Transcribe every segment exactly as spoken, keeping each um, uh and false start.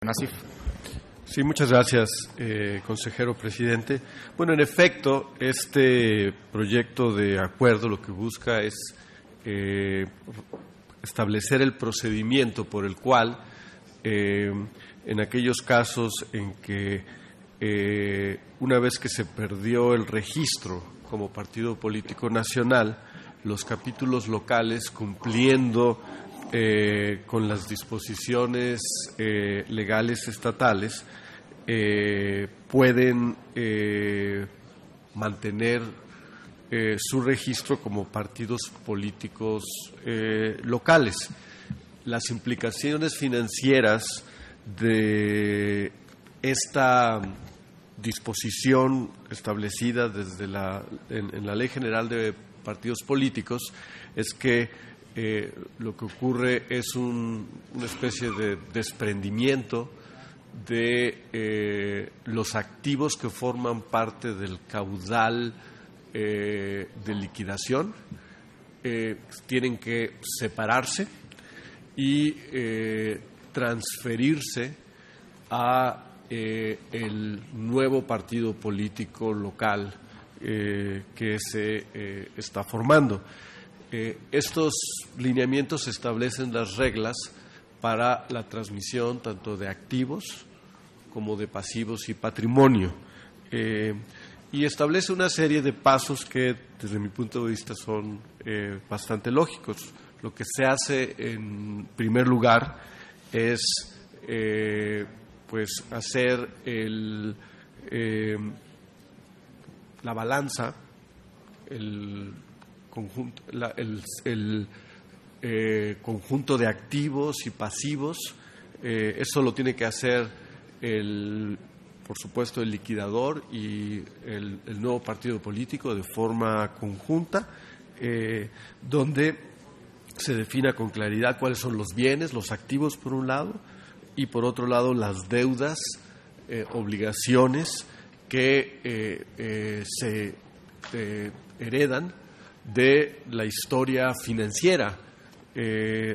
Nasif. Sí, muchas gracias, eh, consejero presidente. Bueno, en efecto, este proyecto de acuerdo lo que busca es eh, establecer el procedimiento por el cual, eh, en aquellos casos en que eh, una vez que se perdió el registro como partido político nacional, los capítulos locales, cumpliendo Eh, con las disposiciones eh, legales estatales, eh, pueden eh, mantener eh, su registro como partidos políticos eh, locales. Las implicaciones financieras de esta disposición establecida desde la, en, en la Ley General de Partidos Políticos es que Eh, lo que ocurre es un, una especie de desprendimiento de eh, los activos que forman parte del caudal eh, de liquidación, eh, tienen que separarse y eh, transferirse a eh, el nuevo partido político local eh, que se eh, está formando. Eh, estos lineamientos establecen las reglas para la transmisión tanto de activos como de pasivos y patrimonio, eh, y establece una serie de pasos que desde mi punto de vista son eh, bastante lógicos. Lo que se hace en primer lugar es eh, pues hacer el, eh, la balanza, el Conjunto, la, el, el eh, conjunto de activos y pasivos. Eh, eso lo tiene que hacer, el, por supuesto, el liquidador y el, el nuevo partido político de forma conjunta, eh, donde se defina con claridad cuáles son los bienes, los activos por un lado, y por otro lado las deudas, eh, obligaciones que eh, eh, se eh, heredan de la historia financiera eh,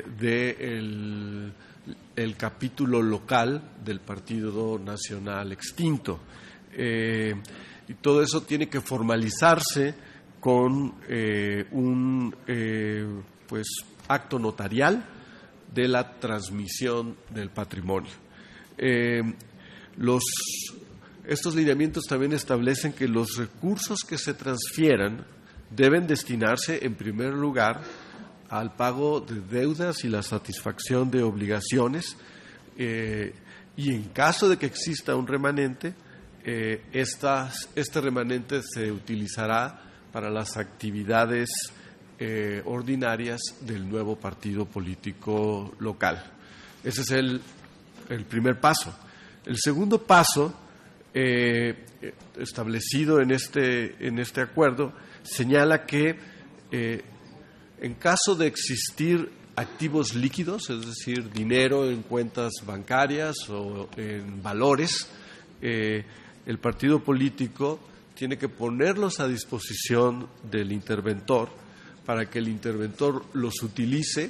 del el capítulo local del Partido Nacional extinto. Eh, y todo eso tiene que formalizarse con eh, un eh, pues, acto notarial de la transmisión del patrimonio. Eh, los, estos lineamientos también establecen que los recursos que se transfieran deben destinarse en primer lugar al pago de deudas y la satisfacción de obligaciones, eh, y en caso de que exista un remanente, eh, estas, este remanente se utilizará para las actividades eh, ordinarias del nuevo partido político local. Ese es el, el primer paso. El segundo paso, eh, establecido en este, en este acuerdo, señala que eh, en caso de existir activos líquidos, es decir, dinero en cuentas bancarias o en valores, eh, el partido político tiene que ponerlos a disposición del interventor para que el interventor los utilice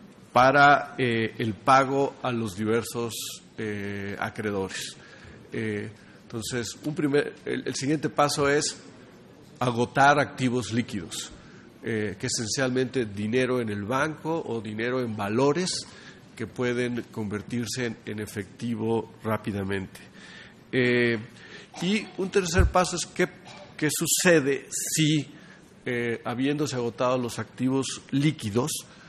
para eh, el pago a los diversos eh, acreedores. Eh, entonces, un primer, el, el siguiente paso es agotar activos líquidos, eh, que es esencialmente dinero en el banco o dinero en valores que pueden convertirse en, en efectivo rápidamente. Eh, y un tercer paso es qué, qué sucede si, eh, habiéndose agotado los activos líquidos,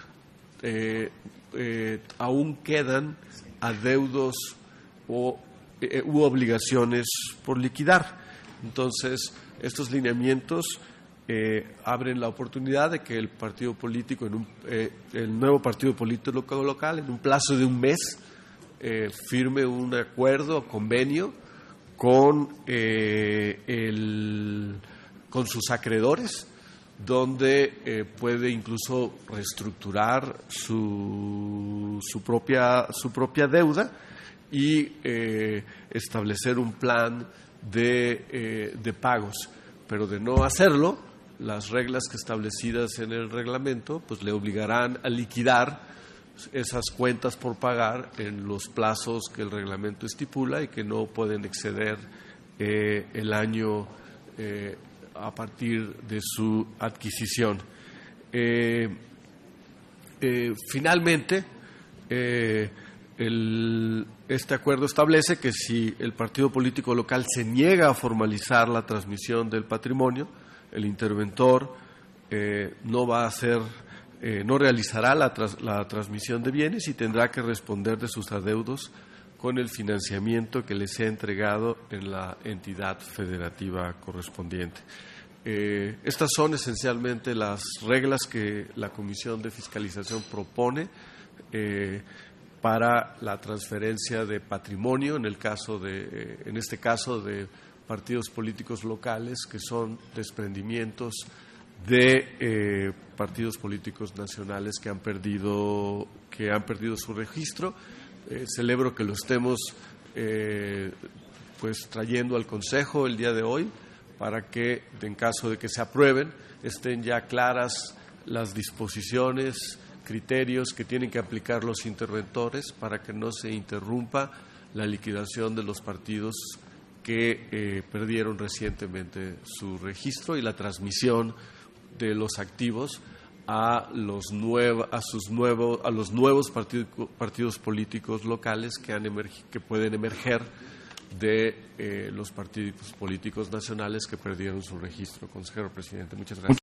eh, eh, aún quedan adeudos o, eh, u obligaciones por liquidar. Entonces, estos lineamientos eh, abren la oportunidad de que el partido político, en un, eh, el nuevo partido político local, en un plazo de un mes, eh, firme un acuerdo o convenio con, eh, el, con sus acreedores, donde eh, puede incluso reestructurar su, su, propia, su propia deuda y eh, establecer un plan De, eh, de pagos, pero de no hacerlo, las reglas que establecidas en el reglamento pues le obligarán a liquidar esas cuentas por pagar en los plazos que el reglamento estipula y que no pueden exceder eh, el año eh, a partir de su adquisición. Eh, eh, finalmente, eh, el, este acuerdo establece que si el partido político local se niega a formalizar la transmisión del patrimonio, el interventor eh, no va a hacer, eh, no realizará la, tras, la transmisión de bienes y tendrá que responder de sus adeudos con el financiamiento que les sea entregado en la entidad federativa correspondiente. Eh, estas son esencialmente las reglas que la Comisión de Fiscalización propone eh, para la transferencia de patrimonio, en el caso de, eh, en este caso de partidos políticos locales, que son desprendimientos de eh, partidos políticos nacionales que han perdido, que han perdido su registro. Eh, celebro que lo estemos eh, pues trayendo al Consejo el día de hoy para que, en caso de que se aprueben, estén ya claras las disposiciones, criterios que tienen que aplicar los interventores para que no se interrumpa la liquidación de los partidos que eh, perdieron recientemente su registro y la transmisión de los activos a los nuevos a sus nuevos a los nuevos partidos partidos políticos locales que han emerg- que pueden emerger de eh, los partidos políticos nacionales que perdieron su registro. Consejero presidente, muchas gracias.